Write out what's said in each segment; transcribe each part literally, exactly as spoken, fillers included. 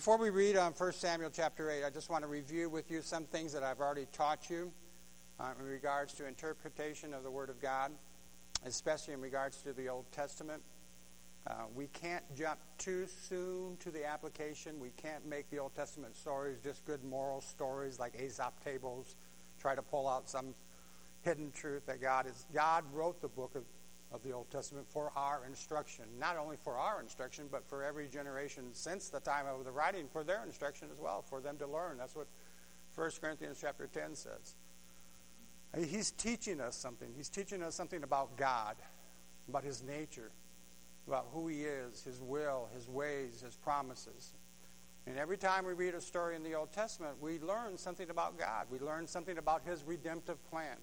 Before we read on First Samuel chapter eight, I just want to review with you some things that I've already taught you uh, in regards to interpretation of the Word of God, especially in regards to the Old Testament. Uh, we can't jump too soon to the application. We can't make the Old Testament stories just good moral stories like Aesop tables, try to pull out some hidden truth that God is. God wrote the book of, of the Old Testament for our instruction. Not only for our instruction, but for every generation since the time of the writing, for their instruction as well, for them to learn. That's what First Corinthians chapter ten says. He's teaching us something. He's teaching us something about God, about His nature, about who He is, His will, His ways, His promises. And every time we read a story in the Old Testament, we learn something about God. We learn something about His redemptive plan.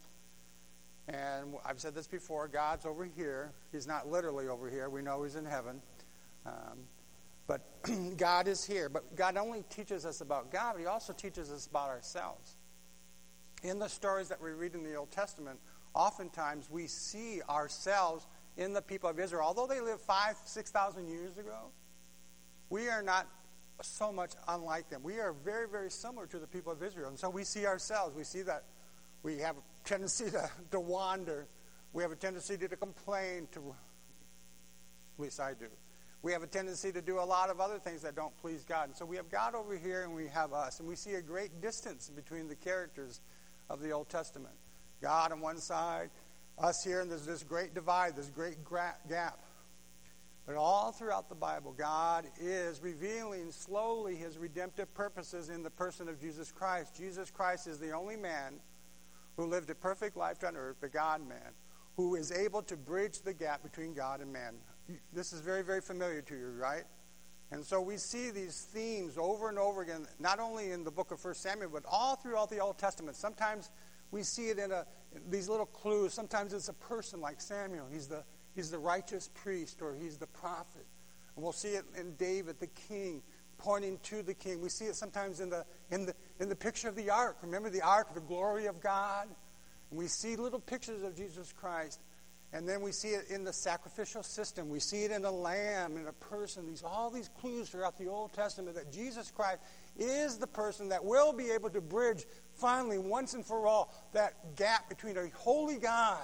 And I've said this before, God's over here. He's not literally over here. We know He's in heaven. Um, but God is here. But God not only teaches us about God, but He also teaches us about ourselves. In the stories that we read in the Old Testament, oftentimes we see ourselves in the people of Israel. Although they lived five, six thousand years ago, we are not so much unlike them. We are very, very similar to the people of Israel. And so we see ourselves. We see that we have a tendency to, to wander. We have a tendency to, to complain. To, at least I do. We have a tendency to do a lot of other things that don't please God. And so we have God over here and we have us. And we see a great distance between the characters of the Old Testament. God on one side, us here, and there's this great divide, this great gap. But all throughout the Bible, God is revealing slowly His redemptive purposes in the person of Jesus Christ. Jesus Christ is the only man who lived a perfect life on earth, the God-man, who is able to bridge the gap between God and man. This is very, very familiar to you, right? And so we see these themes over and over again, not only in the book of First Samuel, but all throughout the Old Testament. Sometimes we see it in, a, in these little clues. Sometimes it's a person like Samuel. He's the, he's the righteous priest, or he's the prophet. And we'll see it in David, the king, pointing to the king. We see it sometimes in the, in the, in the picture of the ark. Remember the ark, the glory of God? And we see little pictures of Jesus Christ. And then we see it in the sacrificial system. We see it in a lamb, in a person. These all these clues throughout the Old Testament that Jesus Christ is the person that will be able to bridge, finally, once and for all, that gap between a holy God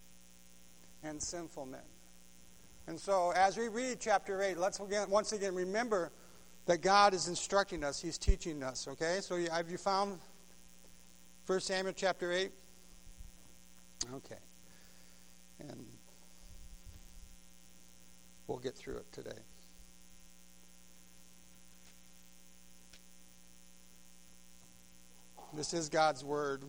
and sinful men. And so as we read chapter eight, let's again, once again remember that God is instructing us. He's teaching us, okay? So have you found First Samuel chapter eight? Okay. And we'll get through it today. This is God's word.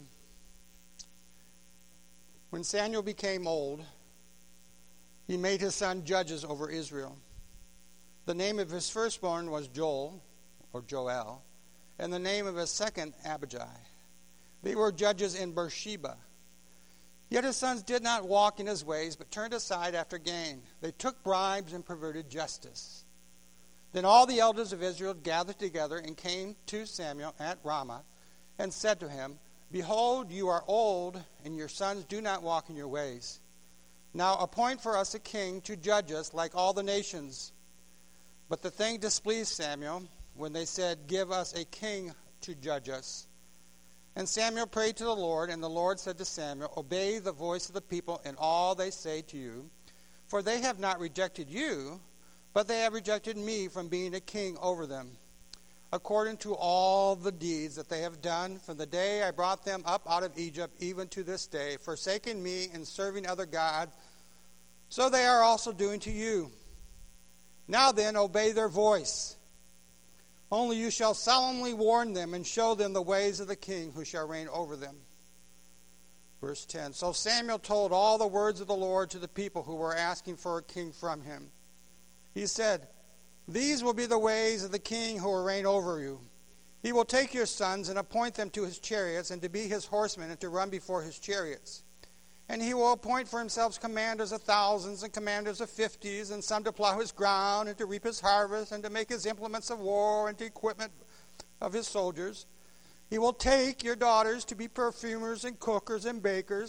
When Samuel became old, he made his son judges over Israel. The name of his firstborn was Joel, or Joel, and the name of his second, Abijah. They were judges in Beersheba. Yet his sons did not walk in his ways, but turned aside after gain. They took bribes and perverted justice. Then all the elders of Israel gathered together and came to Samuel at Ramah and said to him, Behold, you are old, and your sons do not walk in your ways. Now appoint for us a king to judge us like all the nations. But the thing displeased Samuel when they said, Give us a king to judge us. And Samuel prayed to the Lord, and the Lord said to Samuel, Obey the voice of the people in all they say to you, for they have not rejected you, but they have rejected me from being a king over them, according to all the deeds that they have done from the day I brought them up out of Egypt, even to this day, forsaking me and serving other gods, so they are also doing to you. Now then, obey their voice. Only you shall solemnly warn them and show them the ways of the king who shall reign over them. Verse ten. So Samuel told all the words of the Lord to the people who were asking for a king from him. He said, These will be the ways of the king who will reign over you. He will take your sons and appoint them to his chariots and to be his horsemen and to run before his chariots. And he will appoint for himself commanders of thousands and commanders of fifties, and some to plow his ground and to reap his harvest and to make his implements of war and to equipment of his soldiers. He will take your daughters to be perfumers and cookers and bakers.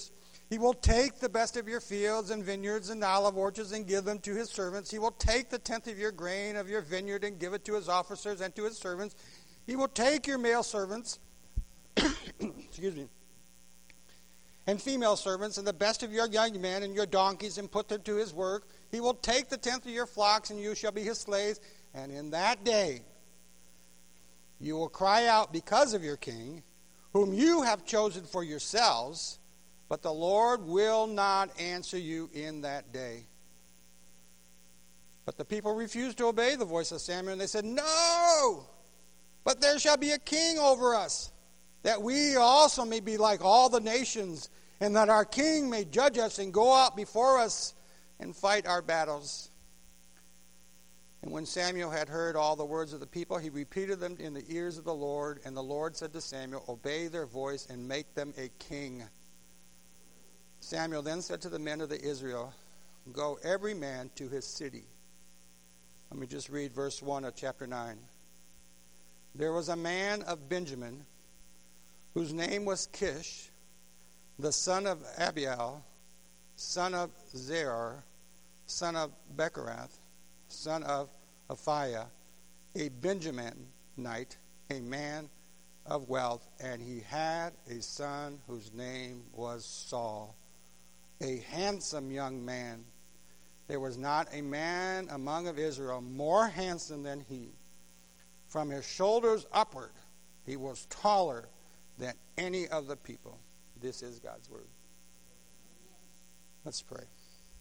He will take the best of your fields and vineyards and olive orchards and give them to his servants. He will take the tenth of your grain of your vineyard and give it to his officers and to his servants. He will take your male servants, excuse me, and female servants and the best of your young men and your donkeys and put them to his work. He will take the tenth of your flocks and you shall be his slaves. And in that day you will cry out because of your king, whom you have chosen for yourselves. But the Lord will not answer you in that day. But the people refused to obey the voice of Samuel, and they said, No, but there shall be a king over us, that we also may be like all the nations, and that our king may judge us and go out before us and fight our battles. And when Samuel had heard all the words of the people, he repeated them in the ears of the Lord. And the Lord said to Samuel, Obey their voice and make them a king. Samuel then said to the men of the Israel, Go every man to his city. Let me just read verse one of chapter nine. There was a man of Benjamin, whose name was Kish, the son of Abiel, son of Zerah, son of Bechorath, son of Aphiah, a Benjaminite, a man of wealth, and he had a son whose name was Saul, a handsome young man. There was not a man among of Israel more handsome than he. From his shoulders upward, he was taller than any of the people. This is God's word. Let's pray.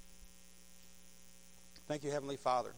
Thank you, Heavenly Father,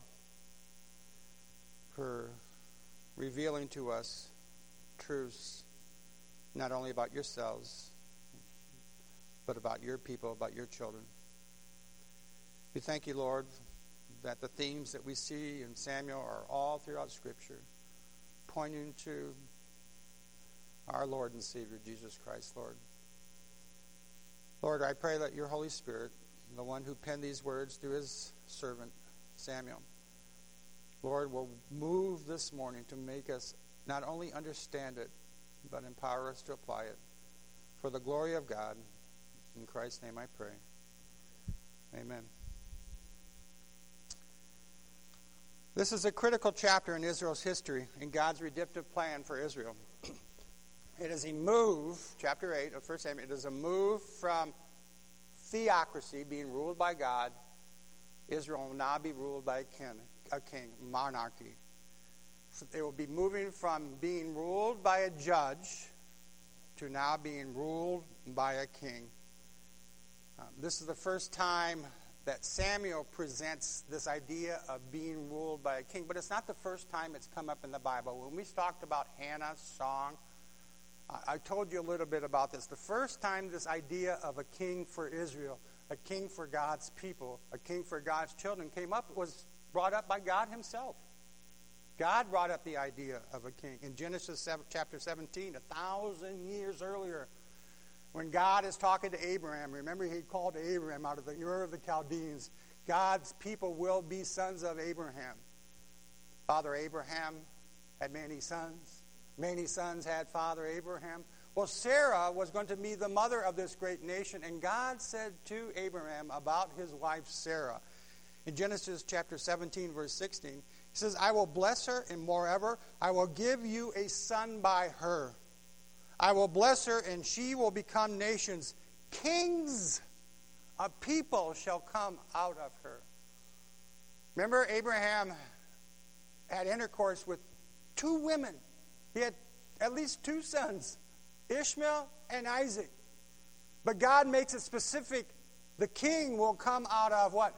for revealing to us truths not only about yourselves, but about your people, about your children. We thank you, Lord, that the themes that we see in Samuel are all throughout Scripture, pointing to our Lord and Savior, Jesus Christ, Lord. Lord, I pray that your Holy Spirit, the one who penned these words through his servant, Samuel, Lord, will move this morning to make us not only understand it, but empower us to apply it. For the glory of God, in Christ's name I pray. Amen. This is a critical chapter in Israel's history and God's redemptive plan for Israel. It is a move, chapter eight of First Samuel, it is a move from theocracy, being ruled by God. Israel will now be ruled by a king, a king, monarchy. They will be moving from being ruled by a judge to now being ruled by a king. Um, this is the first time that Samuel presents this idea of being ruled by a king, but it's not the first time it's come up in the Bible. When we talked about Hannah's song, I told you a little bit about this. The first time this idea of a king for Israel, a king for God's people, a king for God's children came up was brought up by God himself. God brought up the idea of a king. In Genesis chapter seventeen, a thousand years earlier, when God is talking to Abraham, remember he called Abraham out of the Ur of the Chaldeans. God's people will be sons of Abraham. Father Abraham had many sons. Many sons had Father Abraham. Well, Sarah was going to be the mother of this great nation, and God said to Abraham about his wife Sarah. In Genesis chapter seventeen, verse sixteen, he says, I will bless her, and moreover, I will give you a son by her. I will bless her, and she will become nations. Kings of people shall come out of her. Remember, Abraham had intercourse with two women. He had at least two sons, Ishmael and Isaac. But God makes it specific. The king will come out of what?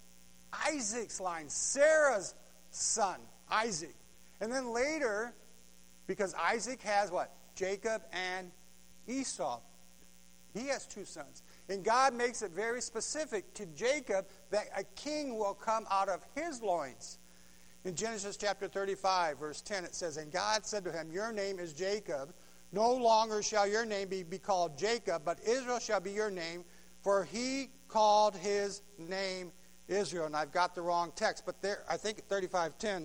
Isaac's line, Sarah's son, Isaac. And then later, because Isaac has what? Jacob and Esau. He has two sons. And God makes it very specific to Jacob that a king will come out of his loins. In Genesis chapter thirty-five, verse ten, it says, And God said to him, Your name is Jacob. No longer shall your name be, be called Jacob, but Israel shall be your name, for he called his name Israel. And I've got the wrong text, but there, I think thirty-five ten.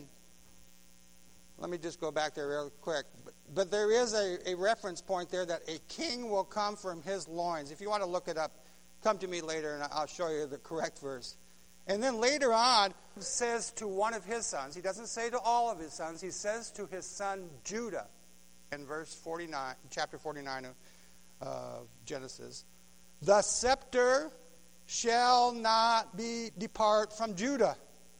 Let me just go back there real quick. But, but there is a, a reference point there that a king will come from his loins. If you want to look it up, Come to me later and I'll show you the correct verse. And then later on, he says to one of his sons, he doesn't say to all of his sons, he says to his son Judah in verse forty-nine, chapter forty-nine of uh, Genesis, the scepter shall not be depart from Judah,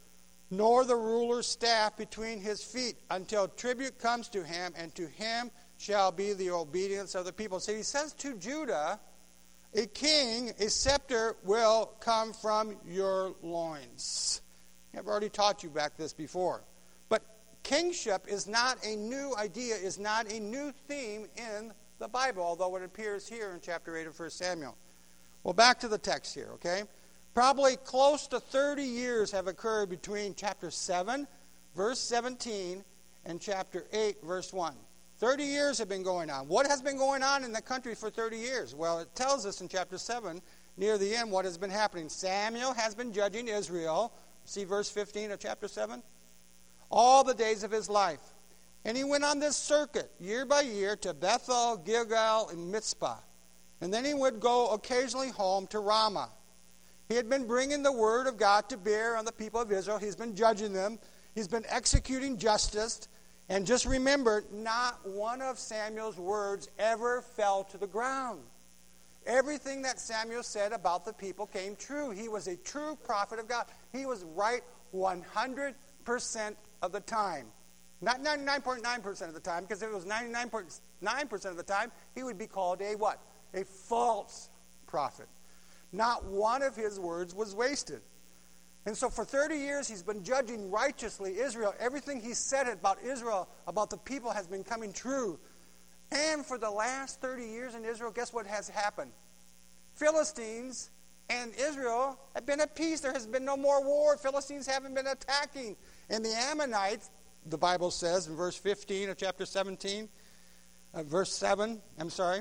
nor the ruler's staff between his feet, until tribute comes to him, and to him shall be the obedience of the people. So he says to Judah, a king, a scepter will come from your loins. I've already taught you back this before. But kingship is not a new idea, is not a new theme in the Bible, although it appears here in chapter eight of First Samuel. Well, back to the text here, okay? Probably close to thirty years have occurred between chapter seven, verse seventeen, and chapter eight, verse one. thirty years have been going on. What has been going on in the country for thirty years? Well, it tells us in chapter seven, near the end, what has been happening. Samuel has been judging Israel. See verse fifteen of chapter seven? All the days of his life. And he went on this circuit, year by year, to Bethel, Gilgal, and Mizpah. And then he would go occasionally home to Ramah. He had been bringing the word of God to bear on the people of Israel. He's been judging them. He's been executing justice. And just remember, not one of Samuel's words ever fell to the ground. Everything that Samuel said about the people came true. He was a true prophet of God. He was right one hundred percent of the time. Not ninety-nine point nine percent of the time, because if it was ninety-nine point nine percent of the time, he would be called a what? A false prophet. Not one of his words was wasted. And so for thirty years, he's been judging righteously Israel. Everything he said about Israel, about the people, has been coming true. And for the last thirty years in Israel, guess what has happened? Philistines and Israel have been at peace. There has been no more war. Philistines haven't been attacking. And the Ammonites, the Bible says in verse fifteen of chapter seventeen, uh, verse seven, I'm sorry,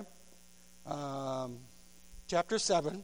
um, chapter seven,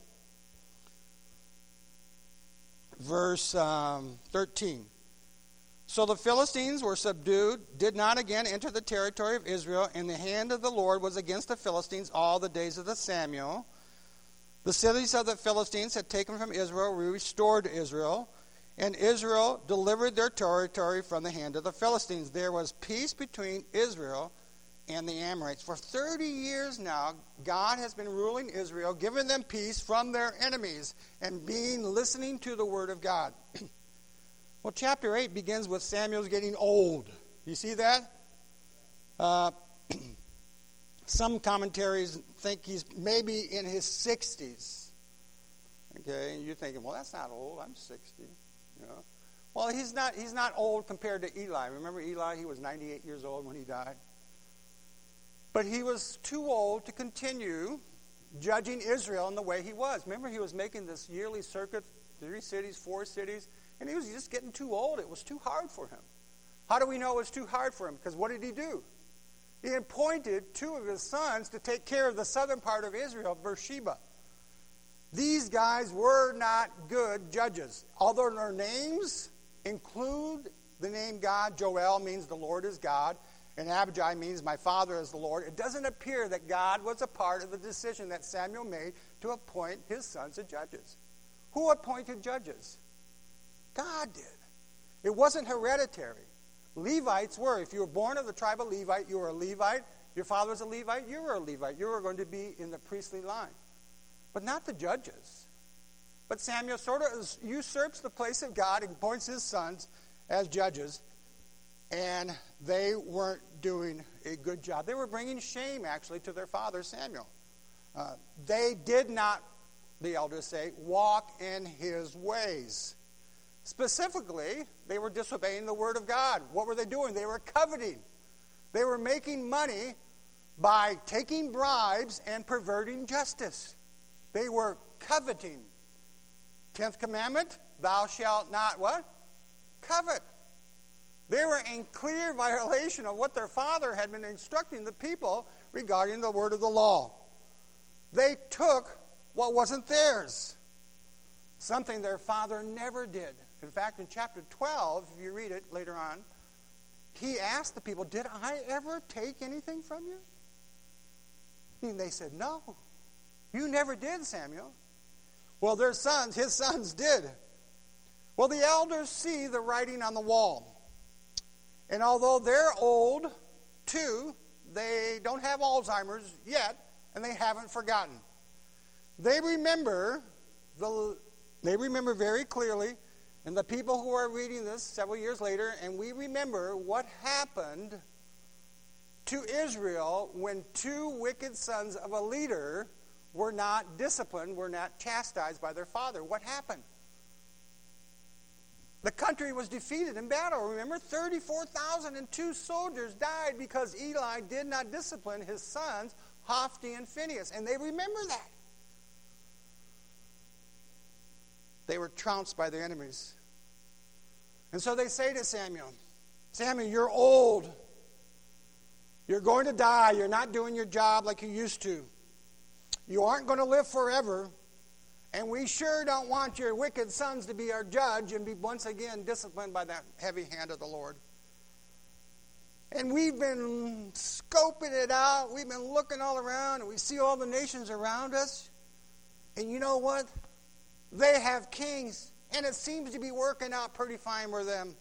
verse um, thirteen. So the Philistines were subdued, did not again enter the territory of Israel, and the hand of the Lord was against the Philistines all the days of the Samuel. The cities of the Philistines had taken from Israel were restored to Israel, and Israel delivered their territory from the hand of the Philistines. There was peace between Israel and the Amorites. For thirty years now, God has been ruling Israel, giving them peace from their enemies, and being listening to the word of God. Well, chapter eight begins with Samuel's getting old. You see that? Uh, some commentaries think he's maybe in his sixties. Okay, and you're thinking, well, that's not old. I'm sixty. You know? Well, he's not. He's not old compared to Eli. Remember Eli? He was ninety-eight years old when he died. But he was too old to continue judging Israel in the way he was. Remember, he was making this yearly circuit, three cities, four cities, and he was just getting too old. It was too hard for him. How do we know it was too hard for him? Because what did he do? He appointed two of his sons to take care of the southern part of Israel, Beersheba. These guys were not good judges. Although their names include the name God, Joel means the Lord is God, and Abijah means my father is the Lord. It doesn't appear that God was a part of the decision that Samuel made to appoint his sons as judges. Who appointed judges? God did. It wasn't hereditary. Levites were. If you were born of the tribe of Levite, you were a Levite. Your father was a Levite, you were a Levite. You were going to be in the priestly line. But not the judges. But Samuel sort of usurps the place of God and appoints his sons as judges. And they weren't doing a good job. They were bringing shame, actually, to their father, Samuel. Uh, they did not, the elders say, walk in his ways. Specifically, they were disobeying the word of God. What were they doing? They were coveting. They were making money by taking bribes and perverting justice. They were coveting. Tenth commandment, thou shalt not what? Covet. They were in clear violation of what their father had been instructing the people regarding the word of the law. They took what wasn't theirs, something their father never did. In fact, in chapter twelve, if you read it later on, he asked the people, did I ever take anything from you? And they said, no, you never did, Samuel. Well, their sons, his sons did. Well, the elders see the writing on the wall. And although they're old, too, they don't have Alzheimer's yet, and they haven't forgotten. They remember, the, they remember very clearly, and the people who are reading this several years later, and we remember what happened to Israel when two wicked sons of a leader were not disciplined, were not chastised by their father. What happened? The country was defeated in battle. Remember, thirty-four thousand two soldiers died because Eli did not discipline his sons, Hophni and Phinehas. And they remember that. They were trounced by their enemies. And so they say to Samuel, Samuel, you're old. You're going to die. You're not doing your job like you used to. You aren't going to live forever. And we sure don't want your wicked sons to be our judge and be once again disciplined by that heavy hand of the Lord. And we've been scoping it out. We've been looking all around, and we see all the nations around us. And you know what? They have kings, and it seems to be working out pretty fine for them.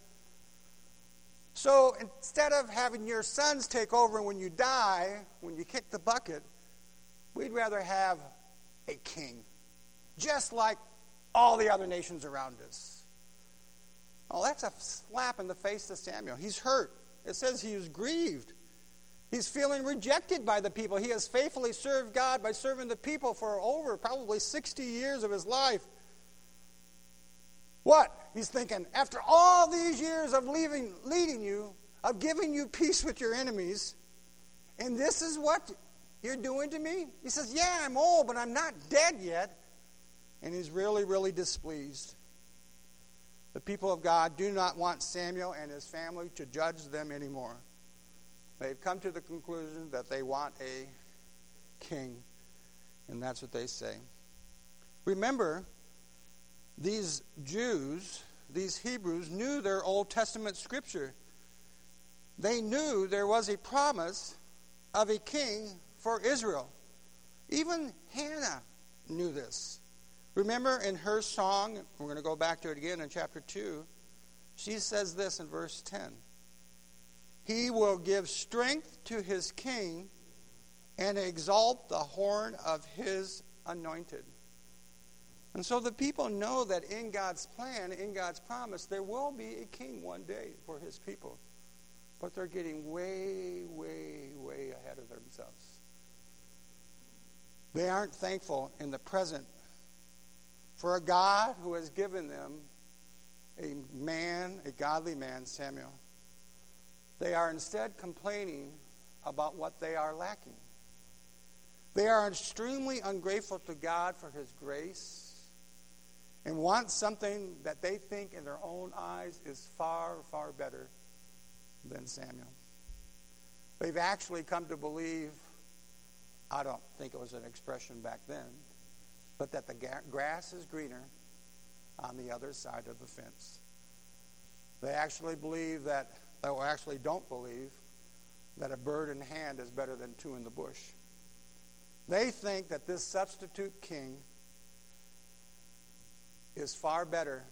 So instead of having your sons take over when you die, when you kick the bucket, we'd rather have a king. Just like all the other nations around us. Oh, that's a slap in the face to Samuel. He's hurt. It says he was grieved. He's feeling rejected by the people. He has faithfully served God by serving the people for over probably sixty years of his life. What? He's thinking, after all these years of leaving, leading you, of giving you peace with your enemies, and this is what you're doing to me? He says, yeah, I'm old, but I'm not dead yet. And he's really, really displeased. The people of God do not want Samuel and his family to judge them anymore. They've come to the conclusion that they want a king. And that's what they say. Remember, these Jews, these Hebrews, knew their Old Testament scripture. They knew there was a promise of a king for Israel. Even Hannah knew this. Remember in her song, we're going to go back to it again in chapter two, she says this in verse ten. He will give strength to his king and exalt the horn of his anointed. And so the people know that in God's plan, in God's promise, there will be a king one day for his people. But they're getting way, way, way ahead of themselves. They aren't thankful in the present for a God who has given them a man, a godly man, Samuel. They are instead complaining about what they are lacking. They are extremely ungrateful to God for his grace and want something that they think in their own eyes is far, far better than Samuel. They've actually come to believe, I don't think it was an expression back then, but that the grass is greener on the other side of the fence. They actually believe that, they actually don't believe, that a bird in hand is better than two in the bush. They think that this substitute king is far better.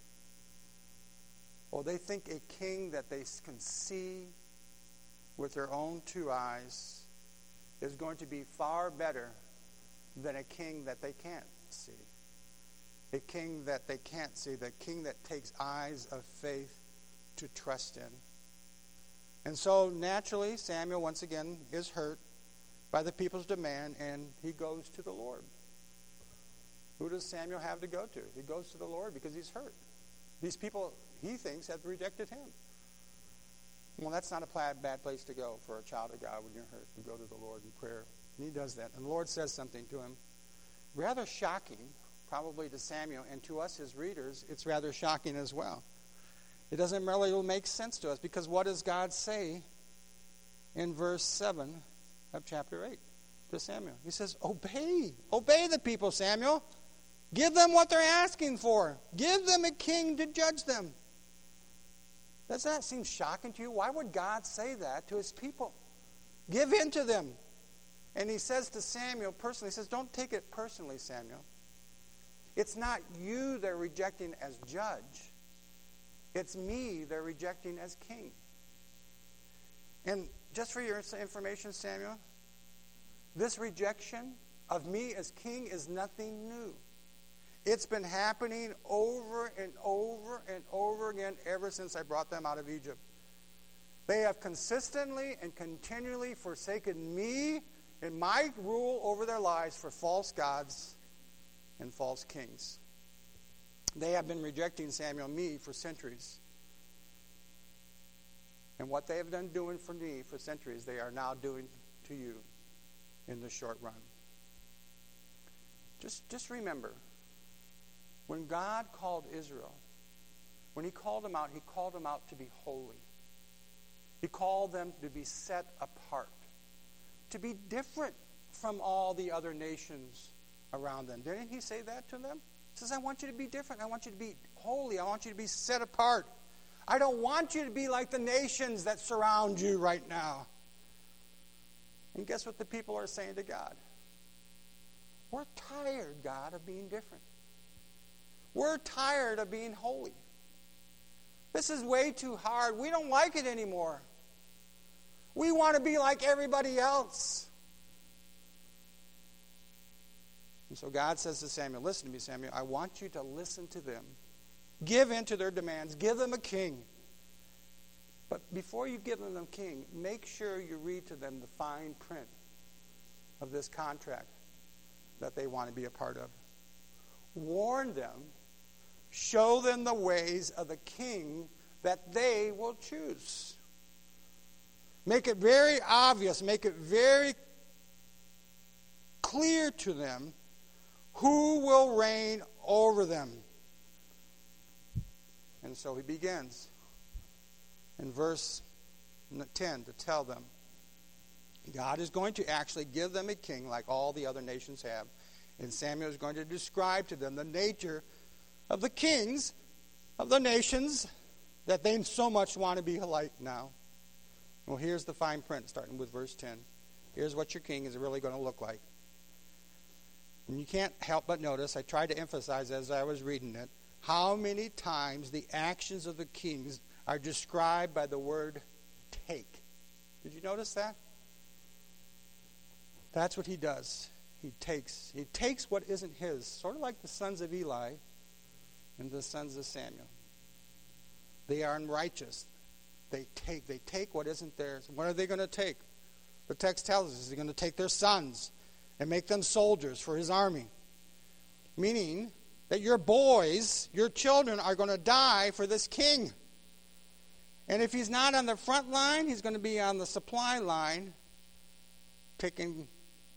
Or they think a king that they can see with their own two eyes is going to be far better than a king that they can't see. A king that they can't see, the king that takes eyes of faith to trust in. And so naturally, Samuel once again is hurt by the people's demand, and he goes to the Lord. Who does Samuel have to go to? He goes to the Lord because he's hurt. These people, he thinks, have rejected him. Well, that's not a bad place to go for a child of God when you're hurt. You go to the Lord in prayer. And he does that. And the Lord says something to him. Rather shocking, probably to Samuel, and to us, his readers, it's rather shocking as well. It doesn't really make sense to us, because what does God say in verse seven of chapter eight to Samuel? He says, obey. Obey the people, Samuel. Give them what they're asking for. Give them a king to judge them. Does that seem shocking to you? Why would God say that to his people? Give in to them. And he says to Samuel personally, he says, don't take it personally, Samuel. It's not you they're rejecting as judge. It's me they're rejecting as king. And just for your information, Samuel, this rejection of me as king is nothing new. It's been happening over and over and over again ever since I brought them out of Egypt. They have consistently and continually forsaken me and my rule over their lives for false gods and false kings. They have been rejecting Samuel, me, for centuries. And what they have been doing for me for centuries, they are now doing to you in the short run. Just, just remember, when God called Israel, when he called them out, he called them out to be holy. He called them to be set apart, to be different from all the other nations around them. Didn't he say that to them? He says, I want you to be different. I want you to be holy. I want you to be set apart. I don't want you to be like the nations that surround you right now. And guess what the people are saying to God? We're tired, God, of being different. We're tired of being holy. This is way too hard. We don't like it anymore. We want to be like everybody else. And so God says to Samuel, listen to me, Samuel. I want you to listen to them. Give in to their demands. Give them a king. But before you give them a king, make sure you read to them the fine print of this contract that they want to be a part of. Warn them. Show them the ways of the king that they will choose. Make it very obvious, make it very clear to them who will reign over them. And so he begins in verse ten to tell them God is going to actually give them a king like all the other nations have. And Samuel is going to describe to them the nature of the kings of the nations that they so much want to be like now. Well, here's the fine print, starting with verse ten. Here's what your king is really going to look like. And you can't help but notice, I tried to emphasize as I was reading it, how many times the actions of the kings are described by the word take. Did you notice that? That's what he does. He takes. He takes what isn't his, sort of like the sons of Eli and the sons of Samuel. They are unrighteous. They take. They take what isn't theirs. What are they going to take? The text tells us they're going to take their sons and make them soldiers for his army. Meaning that your boys, your children, are going to die for this king. And if he's not on the front line, he's going to be on the supply line, taking,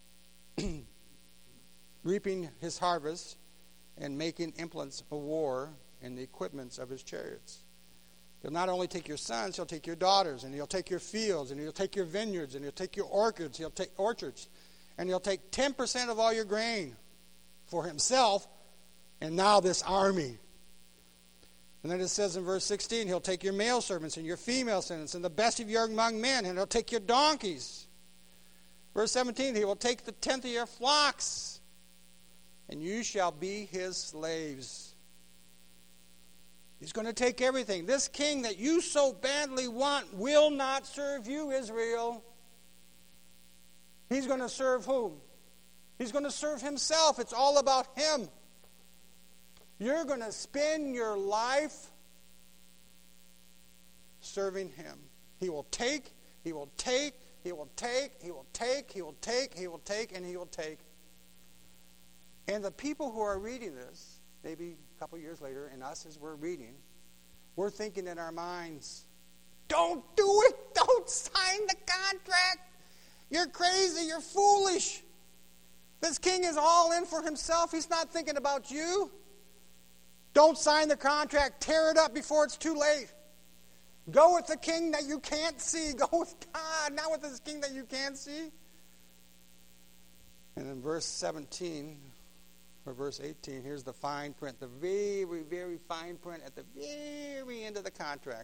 reaping his harvest and making implements of war and the equipments of his chariots. He'll not only take your sons, he'll take your daughters, and he'll take your fields, and he'll take your vineyards, and he'll take your orchards, he'll take orchards, and he'll take ten percent of all your grain for himself, and now this army. And then it says in verse sixteen, he'll take your male servants and your female servants and the best of your young men, and he'll take your donkeys. Verse seventeen, he will take the tenth of your flocks, and you shall be his slaves. He's going to take everything. This king that you so badly want will not serve you, Israel. He's going to serve whom? He's going to serve himself. It's all about him. You're going to spend your life serving him. He will take, he will take, he will take, he will take, he will take, he will take, and he will take. And the people who are reading this, maybe a couple years later, and us as we're reading, we're thinking in our minds, don't do it! Don't sign the contract! You're crazy, you're foolish. This king is all in for himself. He's not thinking about you. Don't sign the contract. Tear it up before it's too late. Go with the king that you can't see. Go with God, not with this king that you can't see. And in verse seventeen, or verse eighteen, here's the fine print, the very, very fine print at the very end of the contract.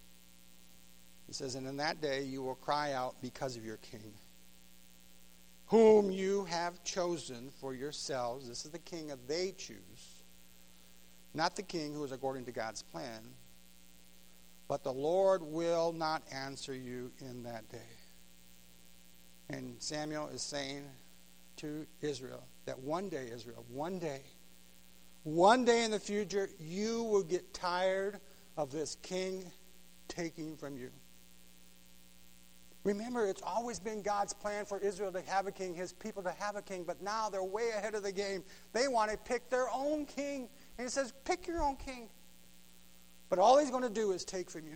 He says, and in that day you will cry out because of your king. whom you have chosen for yourselves. This is the king that they choose. Not the king who is according to God's plan. But the Lord will not answer you in that day. And Samuel is saying to Israel that one day, Israel, one day, one day in the future, you will get tired of this king taking from you. Remember, it's always been God's plan for Israel to have a king, his people to have a king, but now they're way ahead of the game. They want to pick their own king. And he says, pick your own king. But all he's going to do is take from you.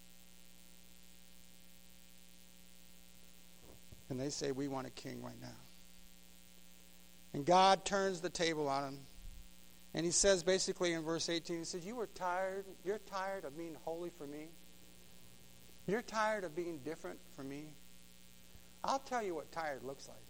And they say, we want a king right now. And God turns the table on him. And he says basically in verse eighteen, he says, you were tired. You're tired of being holy for me. You're tired of being different for me. I'll tell you what tired looks like.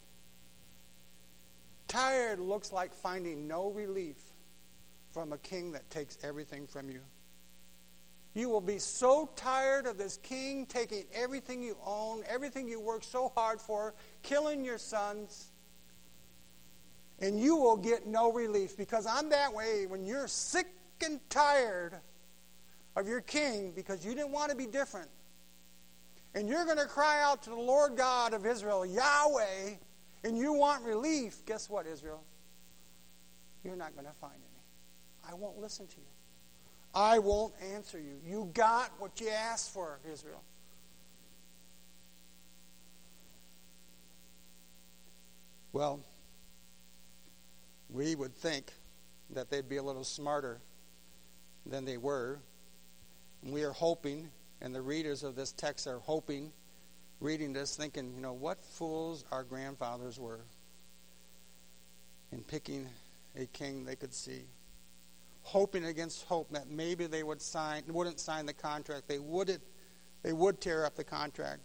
Tired looks like finding no relief from a king that takes everything from you. You will be so tired of this king taking everything you own, everything you work so hard for, killing your sons, and you will get no relief. Because I'm that way when you're sick and tired of your king because you didn't want to be different. And you're going to cry out to the Lord God of Israel, Yahweh, and you want relief. Guess what, Israel? You're not going to find any. I won't listen to you. I won't answer you. You got what you asked for, Israel. Well, we would think that they'd be a little smarter than they were. And we are hoping, and the readers of this text are hoping, reading this, thinking, you know, what fools our grandfathers were in picking a king they could see. Hoping against hope that maybe they would sign, wouldn't sign the contract. They wouldn't, they would tear up the contract.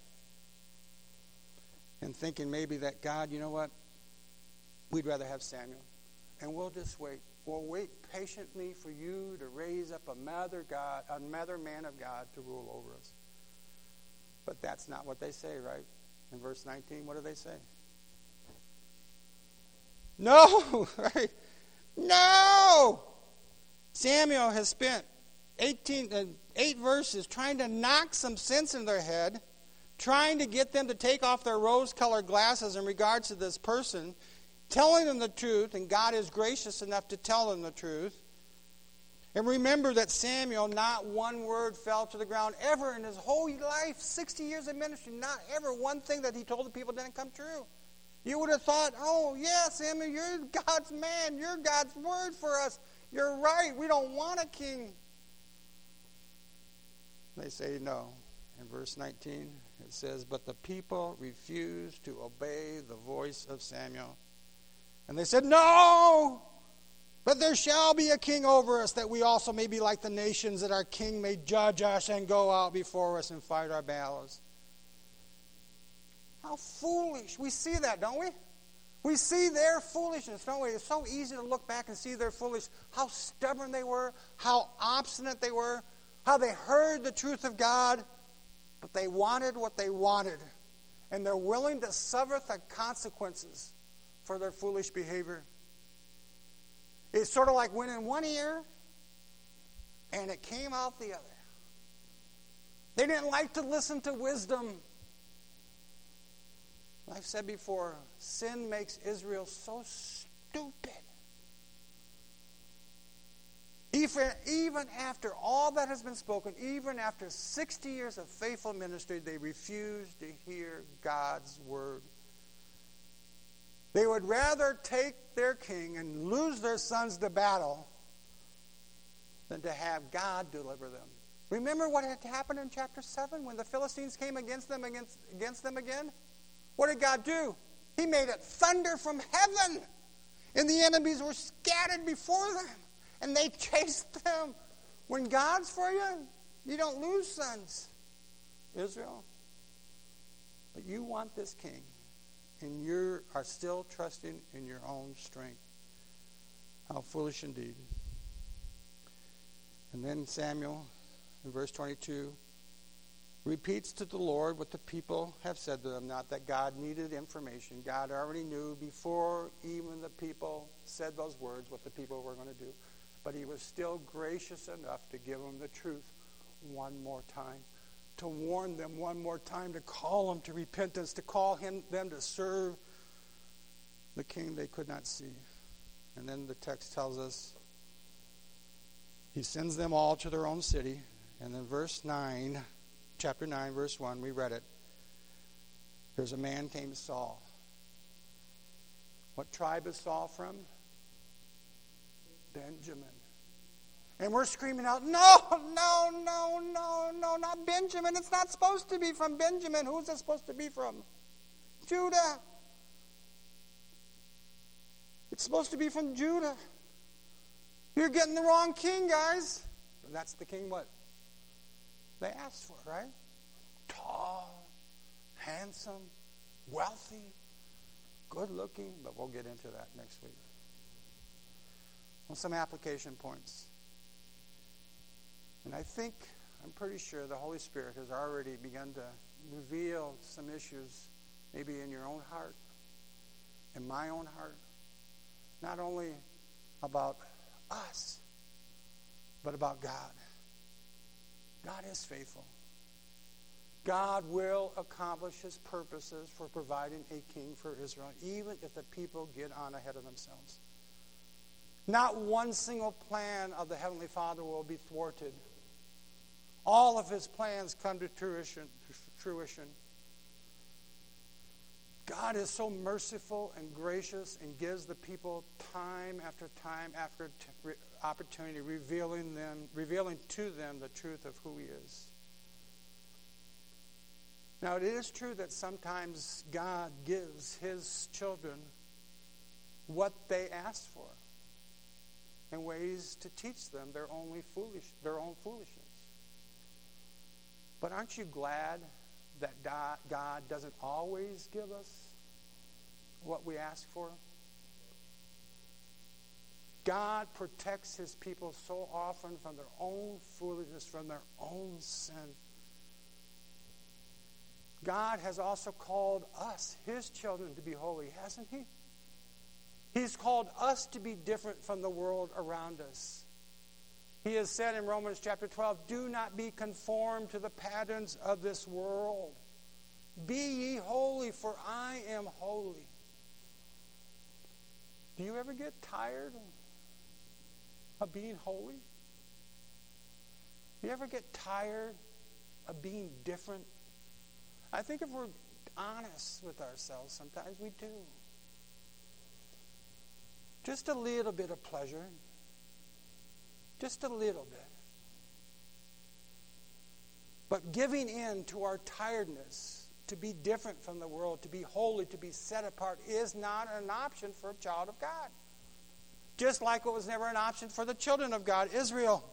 And thinking maybe that God, you know what? We'd rather have Samuel. And we'll just wait. We'll wait patiently for you to raise up another God, another man of God to rule over us. But that's not what they say, right? In verse nineteen, what do they say? No! Right? No! Samuel has spent eighteen, uh, eight verses trying to knock some sense in their head, trying to get them to take off their rose-colored glasses in regards to this person, telling them the truth, and God is gracious enough to tell them the truth. And remember that Samuel, not one word fell to the ground ever in his whole life, sixty years of ministry, not ever one thing that he told the people didn't come true. You would have thought, oh, yeah, Samuel, you're God's man. You're God's word for us. You're right. We don't want a king. They say no. In verse nineteen, it says, but the people refused to obey the voice of Samuel. And they said, no, but there shall be a king over us, that we also may be like the nations, that our king may judge us and go out before us and fight our battles. How foolish. We see that, don't we? We see their foolishness, don't we? It's so easy to look back and see their foolish, how stubborn they were, how obstinate they were, how they heard the truth of God, but they wanted what they wanted. And they're willing to suffer the consequences for their foolish behavior. It's sort of like went in one ear and it came out the other. They didn't like to listen to wisdom. I've said before, sin makes Israel so stupid. Even, even after all that has been spoken, even after sixty years of faithful ministry, they refuse to hear God's word. They would rather take their king and lose their sons to battle than to have God deliver them. Remember what had happened in chapter seven when the Philistines came against them against, against them again? What did God do? He made it thunder from heaven, and the enemies were scattered before them, and they chased them. When God's for you, you don't lose sons, Israel. But you want this king, and you are still trusting in your own strength. How foolish indeed. And then Samuel, in verse twenty-two, repeats to the Lord what the people have said to them. Not that God needed information. God already knew before even the people said those words what the people were going to do. But he was still gracious enough to give them the truth one more time, to warn them one more time, to call them to repentance, to call him them to serve the king they could not see. And then the text tells us he sends them all to their own city. And then verse nine, chapter nine, verse one, we read it. There's a man named Saul. What tribe is Saul from? Benjamin. And we're screaming out, no, no, no, no, no, not Benjamin. It's not supposed to be from Benjamin. Who's it supposed to be from? Judah. It's supposed to be from Judah. You're getting the wrong king, guys. And that's the king what they asked for, right? Tall, handsome, wealthy, good looking, but we'll get into that next week. Well, some application points. And I think, I'm pretty sure the Holy Spirit has already begun to reveal some issues maybe in your own heart, in my own heart. Not only about us, but about God. God is faithful. God will accomplish his purposes for providing a king for Israel, even if the people get on ahead of themselves. Not one single plan of the Heavenly Father will be thwarted. All of his plans come to fruition. fruition. God is so merciful and gracious and gives the people time after time after t- re- opportunity, revealing them, revealing to them the truth of who he is. Now, it is true that sometimes God gives his children what they ask for in ways to teach them their only foolish, their own foolishness. But aren't you glad that God doesn't always give us what we ask for? God protects his people so often from their own foolishness, from their own sin. God has also called us, his children, to be holy, hasn't he? He's called us to be different from the world around us. He has said in Romans chapter twelve, do not be conformed to the patterns of this world. Be ye holy, for I am holy. Do you ever get tired of being holy? Do you ever get tired of being different? I think if we're honest with ourselves, sometimes we do. Just a little bit of pleasure. Just a little bit. But giving in to our tiredness, to be different from the world, to be holy, to be set apart, is not an option for a child of God. Just like it was never an option for the children of God, Israel.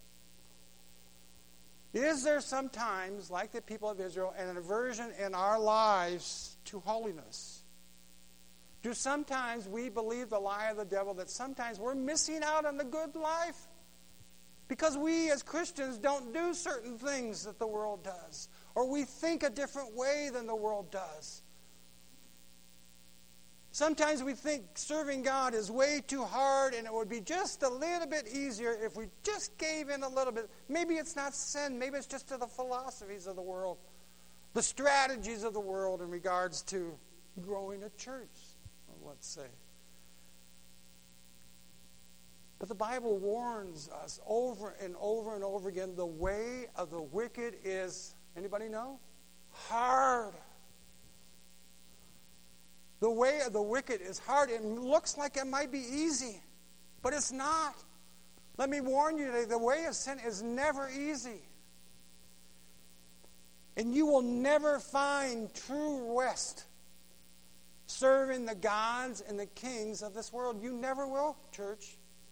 Is there sometimes, like the people of Israel, an aversion in our lives to holiness? Do sometimes we believe the lie of the devil that sometimes we're missing out on the good life? Because we as Christians don't do certain things that the world does. Or we think a different way than the world does. Sometimes we think serving God is way too hard and it would be just a little bit easier if we just gave in a little bit. Maybe it's not sin. Maybe it's just to the philosophies of the world. The strategies of the world in regards to growing a church, let's say. But the Bible warns us over and over and over again, the way of the wicked is, anybody know? Hard. The way of the wicked is hard. It looks like it might be easy, but it's not. Let me warn you today, the way of sin is never easy. And you will never find true rest serving the gods and the kings of this world. You never will, church.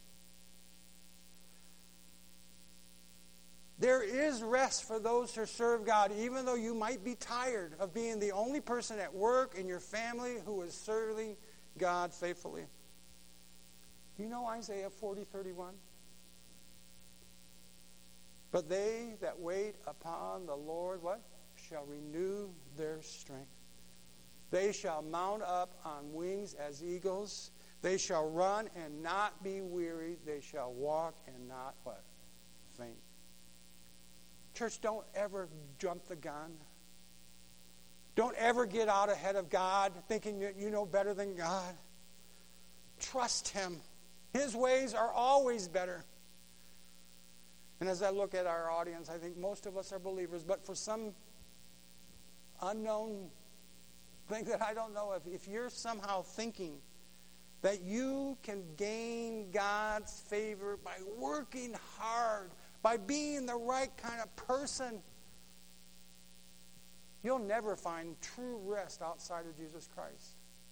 There is rest for those who serve God, even though you might be tired of being the only person at work in your family who is serving God faithfully. Do you know Isaiah forty thirty-one? But they that wait upon the Lord, what? Shall renew their strength. They shall mount up on wings as eagles. They shall run and not be weary. They shall walk and not what? Faint. Church, don't ever jump the gun. Don't ever get out ahead of God thinking that you know better than God. Trust Him. His ways are always better. And as I look at our audience, I think most of us are believers, but for some unknown thing that I don't know, if, if you're somehow thinking that you can gain God's favor by working hard, by being the right kind of person, you'll never find true rest outside of Jesus Christ.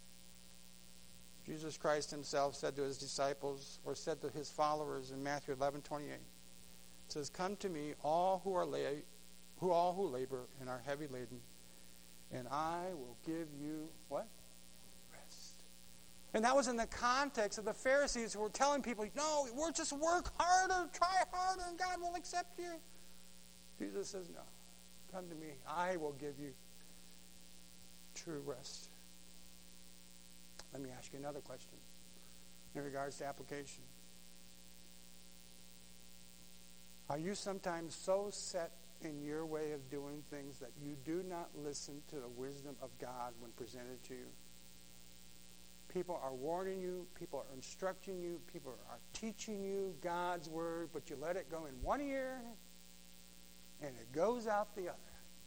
Jesus Christ Himself said to His disciples, or said to His followers in Matthew eleven twenty-eight, it says, "Come to me, all who are la- who all who labor and are heavy laden, and I will give you what? Rest." And that was in the context of the Pharisees who were telling people, no, we're just work harder, try harder, and God will accept you. Jesus says, no. Come to me. I will give you true rest. Let me ask you another question in regards to application. Are you sometimes so set in your way of doing things that you do not listen to the wisdom of God when presented to you? People are warning you, people are instructing you, people are teaching you God's word, but you let it go in one ear and it goes out the other.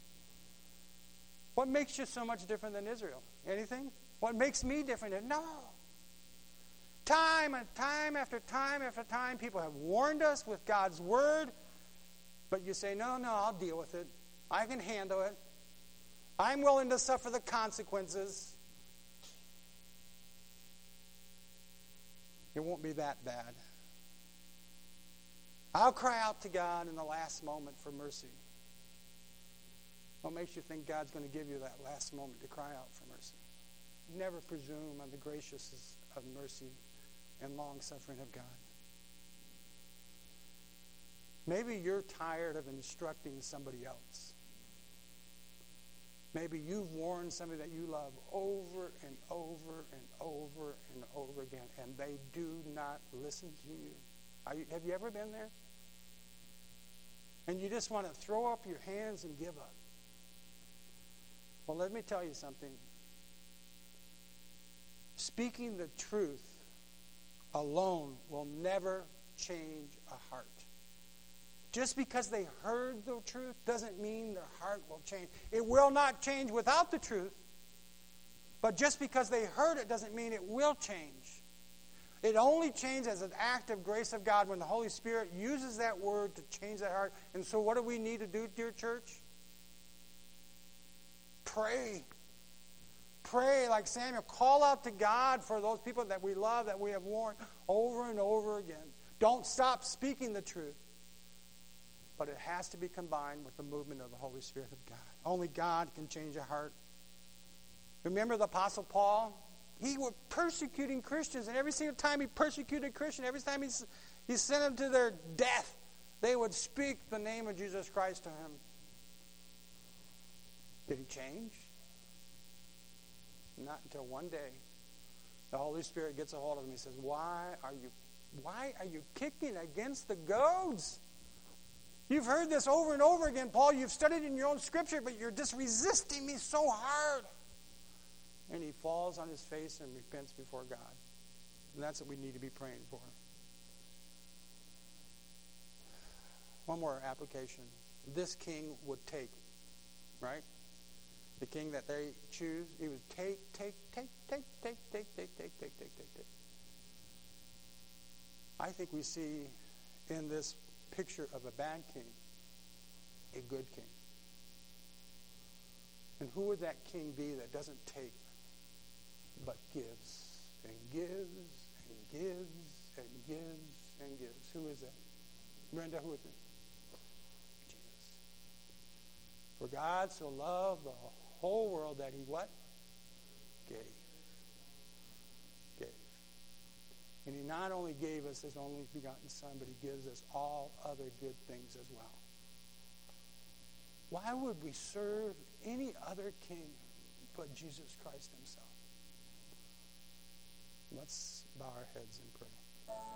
What makes you so much different than Israel? Anything? What makes me different? No. Time and time after time after time, people have warned us with God's word, but you say, no, no, I'll deal with it. I can handle it. I'm willing to suffer the consequences. It won't be that bad. I'll cry out to God in the last moment for mercy. What makes you think God's going to give you that last moment to cry out for mercy? Never presume on the graciousness of mercy and long-suffering of God. Maybe you're tired of instructing somebody else. Maybe you've warned somebody that you love over and over and over and over again, and they do not listen to you. Are you have you ever been there? And you just want to throw up your hands and give up. Well, let me tell you something. Speaking the truth alone will never change a heart. Just because they heard the truth doesn't mean their heart will change. It will not change without the truth. But just because they heard it doesn't mean it will change. It only changes as an act of grace of God when the Holy Spirit uses that word to change that heart. And so what do we need to do, dear church? Pray. Pray like Samuel. Call out to God for those people that we love, that we have warned over and over again. Don't stop speaking the truth. But it has to be combined with the movement of the Holy Spirit of God. Only God can change a heart. Remember the Apostle Paul? He was persecuting Christians, and every single time he persecuted Christians, every time he, he sent them to their death, they would speak the name of Jesus Christ to him. Did he change? Not until one day the Holy Spirit gets a hold of him. He says, Why are you, why are you kicking against the goads? You've heard this over and over again, Paul. You've studied in your own scripture, but you're just resisting me so hard. And he falls on his face and repents before God. And that's what we need to be praying for. One more application. This king would take, right? The king that they choose, he would take, take, take, take, take, take, take, take, take, take, take, take. I think we see in this picture of a bad king a good king. And who would that king be that doesn't take but gives and gives and gives and gives and gives? Who is that? Brenda, who is it? Jesus. For God so loved the whole world that he what? Gave. Gave. And he not only gave us his only begotten Son, but he gives us all other good things as well. Why would we serve any other king but Jesus Christ himself? Let's bow our heads and pray.